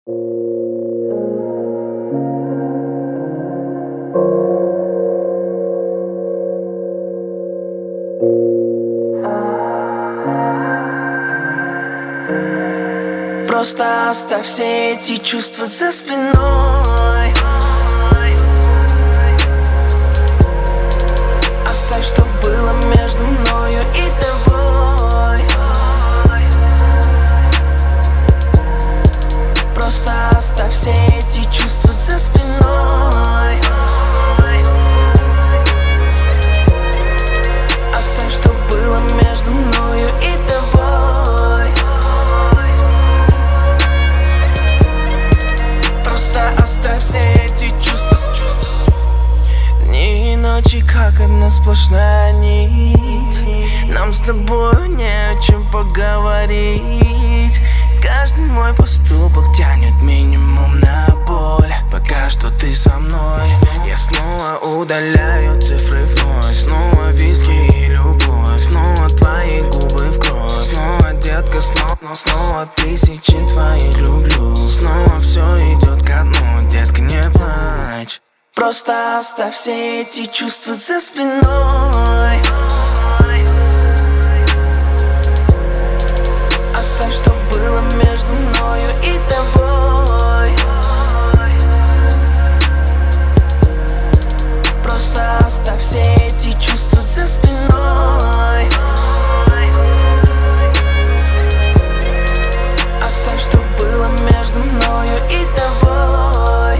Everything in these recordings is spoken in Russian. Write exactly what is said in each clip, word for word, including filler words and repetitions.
Просто оставь все эти чувства за спиной. Оставь, что было между мною и тобой. Просто оставь все эти чувства за спиной. Оставь, что было между мною и тобой. Просто оставь все эти чувства. Дни и ночи, как одна сплошная нить. Нам с тобой не о чем поговорить. Каждый мой поступок тянет минимум на боль. Пока что ты со мной. Я снова удаляю цифры вновь. Снова виски и любовь. Снова твои губы в кровь. Снова, детка, снова, но снова тысячи твоих люблю. Снова все идет ко дну, детка, не плачь. Просто оставь все эти чувства за спиной. Оставь, что было между мною и тобой. Просто оставь все эти чувства за спиной. Оставь, что было между мною и тобой.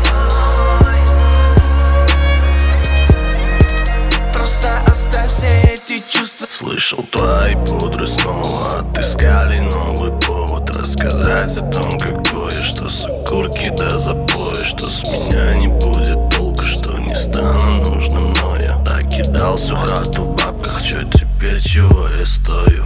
Просто оставь все эти чувства. Слышал, твои пудры снова отыскали новый повод рассказать о том, какое, что с окурки до запоя, что с меня не будет толка, что не стану нужным, но я так кидал всю хату в бабках, чё теперь, чего я стою?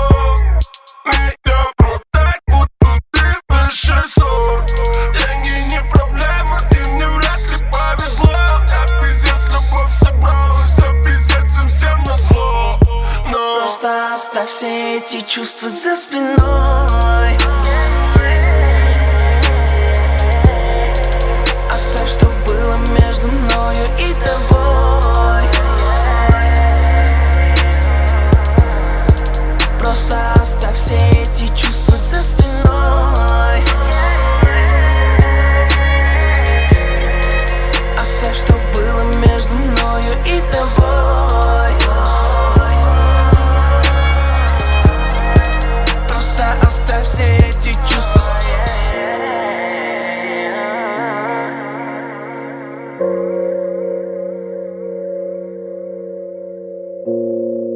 Оставь все эти чувства за спиной. Оставь, что было между мною и тобой. Просто оставь все эти чувства за спиной. Оставь, что было между мною и тобой. Оставь все эти чувства. Thank you.